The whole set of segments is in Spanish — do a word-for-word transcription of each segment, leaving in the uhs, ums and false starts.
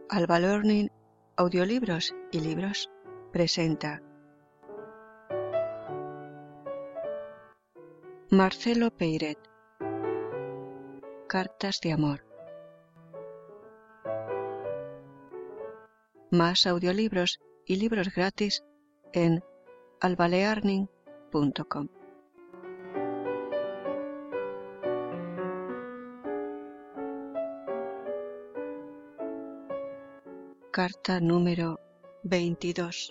Alba Learning, audiolibros y libros, presenta Marcelo Peiret, Cartas de amor. Más audiolibros y libros gratis en alba learning punto com. Carta número veintidós.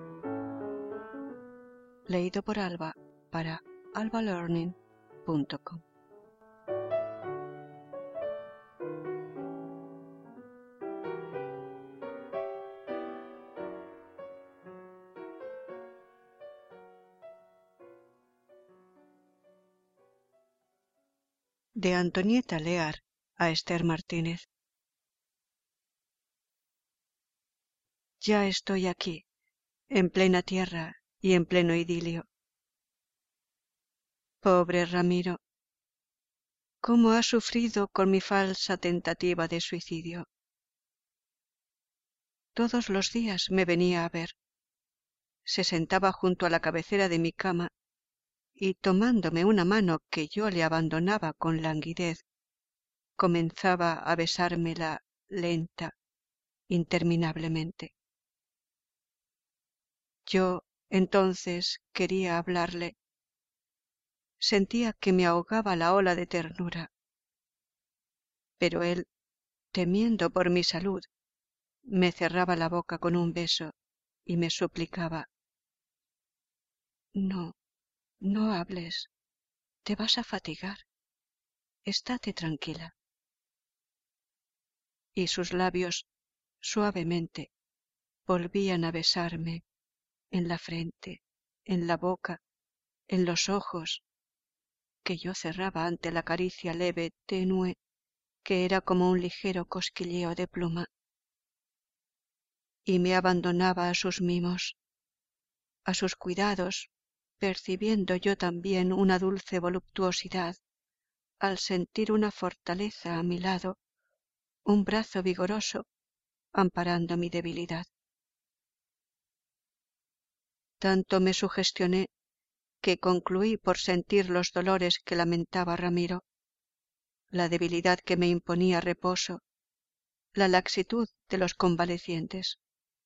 Leído por Alba para alba learning punto com. De Antonieta Lear a Esther Martínez. Ya estoy aquí, en plena tierra y en pleno idilio. Pobre Ramiro, cómo ha sufrido con mi falsa tentativa de suicidio. Todos los días me venía a ver. Se sentaba junto a la cabecera de mi cama y, tomándome una mano que yo le abandonaba con languidez, comenzaba a besármela lenta, interminablemente. Yo entonces quería hablarle. Sentía que me ahogaba la ola de ternura, pero él, temiendo por mi salud, me cerraba la boca con un beso y me suplicaba: No, no hables, te vas a fatigar, estate tranquila. Y sus labios, suavemente, volvían a besarme en la frente, en la boca, en los ojos, que yo cerraba ante la caricia leve, tenue, que era como un ligero cosquilleo de pluma. Y me abandonaba a sus mimos, a sus cuidados, percibiendo yo también una dulce voluptuosidad al sentir una fortaleza a mi lado, un brazo vigoroso amparando mi debilidad. Tanto me sugestioné que concluí por sentir los dolores que lamentaba Ramiro, la debilidad que me imponía reposo, la laxitud de los convalecientes.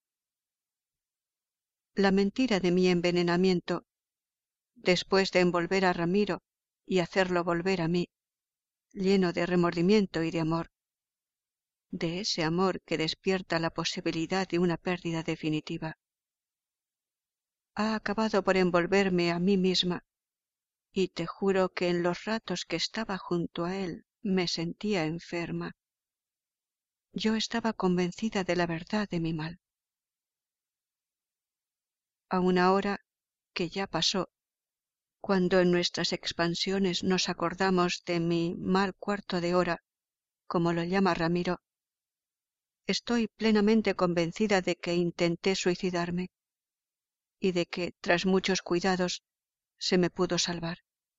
La mentira de mi envenenamiento, después de envolver a Ramiro y hacerlo volver a mí, lleno de remordimiento y de amor, de ese amor que despierta la posibilidad de una pérdida definitiva, ha acabado por envolverme a mí misma, y te juro que en los ratos que estaba junto a él me sentía enferma. Yo estaba convencida de la verdad de mi mal. Aun ahora que ya pasó, cuando en nuestras expansiones nos acordamos de mi mal cuarto de hora, como lo llama Ramiro, estoy plenamente convencida de que intenté suicidarme y de que, tras muchos cuidados, se me pudo salvar.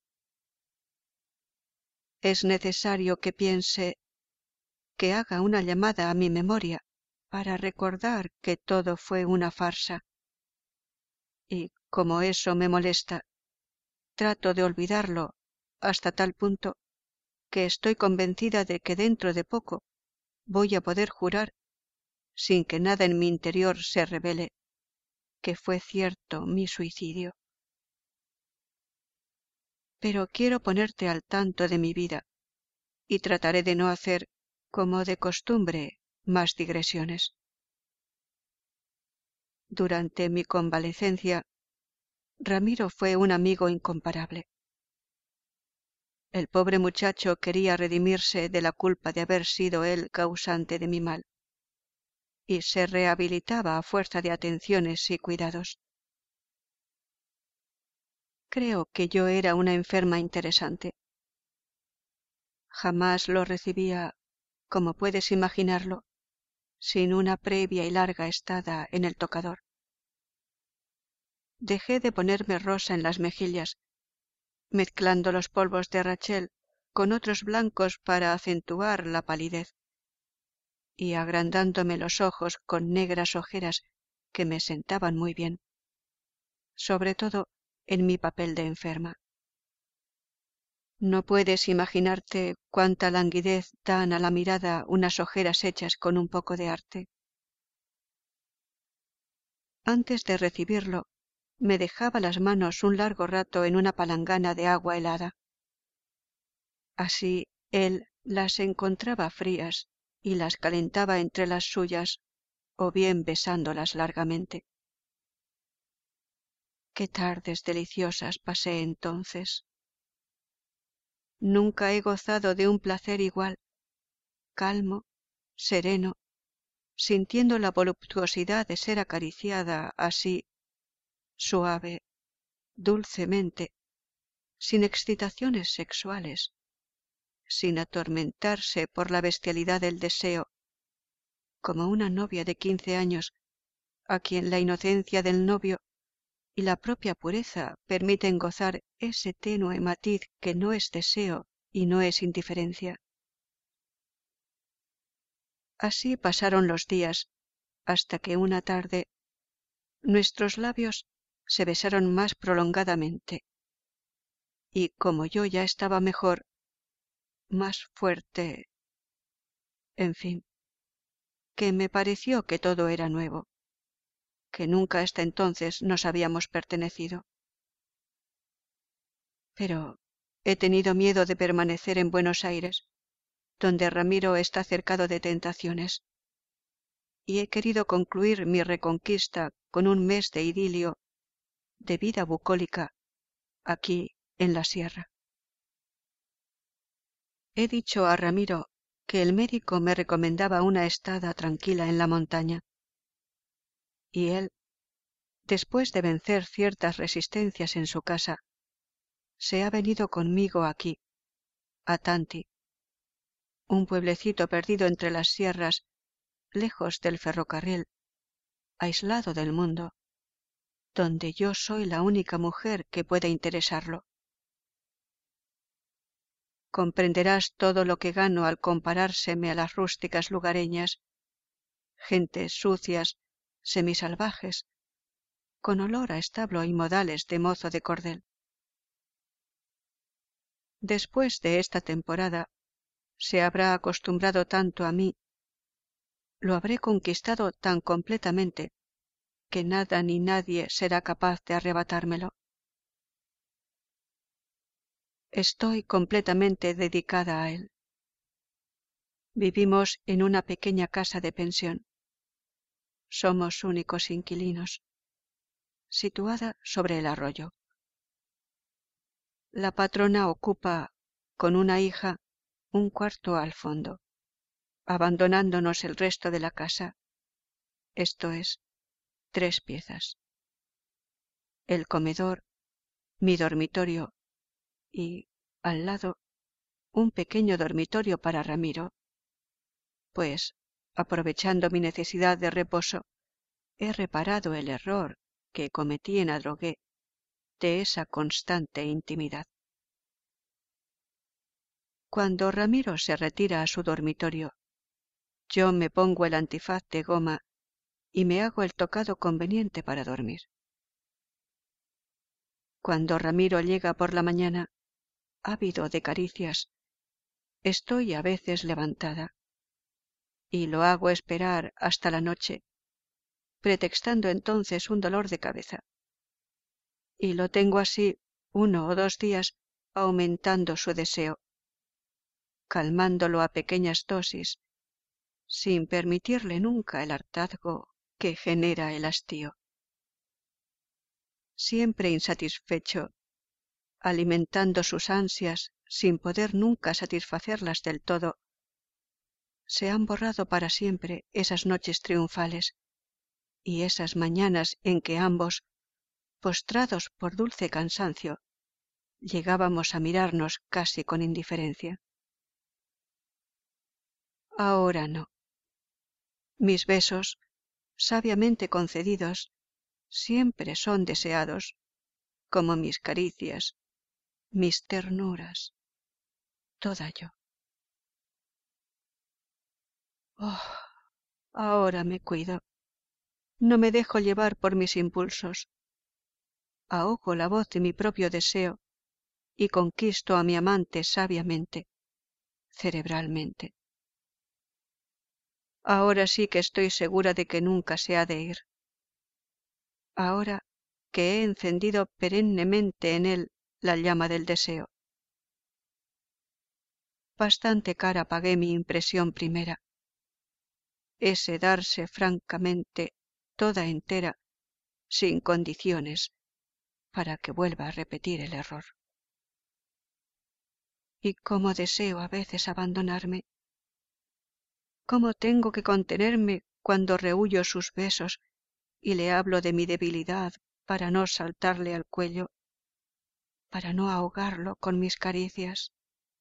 Es necesario que piense, que haga una llamada a mi memoria para recordar que todo fue una farsa. Y, como eso me molesta, trato de olvidarlo hasta tal punto que estoy convencida de que dentro de poco voy a poder jurar, sin que nada en mi interior se revele, que fue cierto mi suicidio. Pero quiero ponerte al tanto de mi vida y trataré de no hacer, como de costumbre, más digresiones. Durante mi convalecencia, Ramiro fue un amigo incomparable. El pobre muchacho quería redimirse de la culpa de haber sido él causante de mi mal, y se rehabilitaba a fuerza de atenciones y cuidados. Creo que yo era una enferma interesante. Jamás lo recibía, como puedes imaginarlo, sin una previa y larga estada en el tocador. Dejé de ponerme rosa en las mejillas, mezclando los polvos de Rachel con otros blancos para acentuar la palidez. y agrandándome los ojos con negras ojeras que me sentaban muy bien, sobre todo en mi papel de enferma. No puedes imaginarte cuánta languidez dan a la mirada unas ojeras hechas con un poco de arte. Antes de recibirlo, me dejaba las manos un largo rato en una palangana de agua helada. Así él las encontraba frías y las calentaba entre las suyas, o bien besándolas largamente. Qué tardes deliciosas pasé entonces. Nunca he gozado de un placer igual, calmo, sereno, sintiendo la voluptuosidad de ser acariciada así, suave, dulcemente, sin excitaciones sexuales, sin atormentarse por la bestialidad del deseo, como una novia de quince años a quien la inocencia del novio y la propia pureza permiten gozar ese tenue matiz que no es deseo y no es indiferencia. Así pasaron los días, hasta que una tarde nuestros labios se besaron más prolongadamente, y como yo ya estaba mejor, más fuerte, en fin, que me pareció que todo era nuevo, que nunca hasta entonces nos habíamos pertenecido. Pero he tenido miedo de permanecer en Buenos Aires, donde Ramiro está cercado de tentaciones, y he querido concluir mi reconquista con un mes de idilio, de vida bucólica, aquí en la sierra. He dicho a Ramiro que el médico me recomendaba una estada tranquila en la montaña, y él, después de vencer ciertas resistencias en su casa, se ha venido conmigo aquí, a Tanti, un pueblecito perdido entre las sierras, lejos del ferrocarril, aislado del mundo, donde yo soy la única mujer que puede interesarlo. Comprenderás todo lo que gano al comparárseme a las rústicas lugareñas, gentes sucias, semisalvajes, con olor a establo y modales de mozo de cordel. Después de esta temporada, se habrá acostumbrado tanto a mí, lo habré conquistado tan completamente, que nada ni nadie será capaz de arrebatármelo. Estoy completamente dedicada a él. Vivimos en una pequeña casa de pensión. Somos únicos inquilinos, situada sobre el arroyo. La patrona ocupa, con una hija, un cuarto al fondo, abandonándonos el resto de la casa, esto es, tres piezas. El comedor, mi dormitorio y, al lado, un pequeño dormitorio para Ramiro, pues, aprovechando mi necesidad de reposo, he reparado el error que cometí en Adrogué de esa constante intimidad. Cuando Ramiro se retira a su dormitorio, yo me pongo el antifaz de goma y me hago el tocado conveniente para dormir. Cuando Ramiro llega por la mañana, ávido de caricias, estoy a veces levantada, y lo hago esperar hasta la noche, pretextando entonces un dolor de cabeza. Y lo tengo así uno o dos días aumentando su deseo, calmándolo a pequeñas dosis, sin permitirle nunca el hartazgo que genera el hastío. Siempre insatisfecho, alimentando sus ansias sin poder nunca satisfacerlas del todo, se han borrado para siempre esas noches triunfales y esas mañanas en que ambos, postrados por dulce cansancio, llegábamos a mirarnos casi con indiferencia. Ahora no. Mis besos, sabiamente concedidos, siempre son deseados, como mis caricias, mis ternuras, toda yo. Oh, Ahora me cuido. No me dejo llevar por mis impulsos. Ahogo la voz de mi propio deseo y conquisto a mi amante sabiamente, cerebralmente. Ahora sí que estoy segura de que nunca se ha de ir. Ahora que he encendido perennemente en él la llama del deseo. Bastante cara pagué mi impresión primera, ese darse francamente, toda entera, sin condiciones, para que vuelva a repetir el error. Y cómo deseo a veces abandonarme, cómo tengo que contenerme cuando rehuyo sus besos y le hablo de mi debilidad para no saltarle al cuello, para no ahogarlo con mis caricias.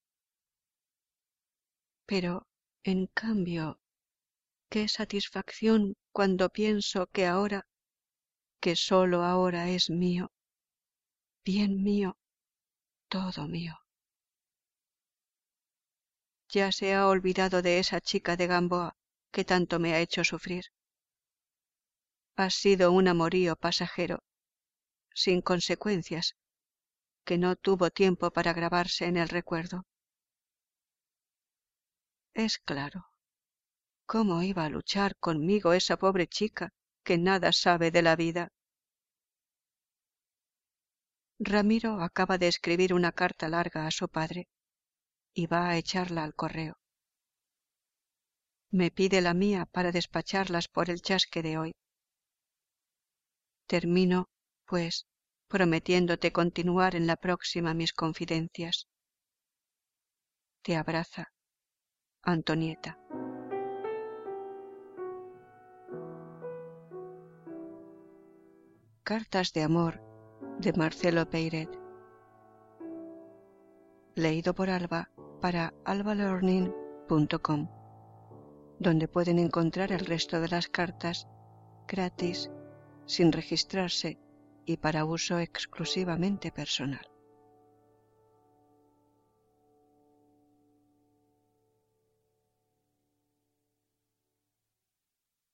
Pero, en cambio, qué satisfacción cuando pienso que ahora, que sólo ahora es mío, bien mío, todo mío. Ya se ha olvidado de esa chica de Gamboa que tanto me ha hecho sufrir. Ha sido un amorío pasajero, sin consecuencias, que no tuvo tiempo para grabarse en el recuerdo. Es claro. ¿Cómo iba a luchar conmigo esa pobre chica que nada sabe de la vida? Ramiro acaba de escribir una carta larga a su padre y va a echarla al correo. Me pide la mía para despacharlas por el chasque de hoy. Termino, pues, prometiéndote continuar en la próxima mis confidencias. Te abraza, Antonieta. Cartas de amor de Marcelo Peiret. Leído por Alba para alba learning punto com, donde pueden encontrar el resto de las cartas gratis, sin registrarse y para uso exclusivamente personal.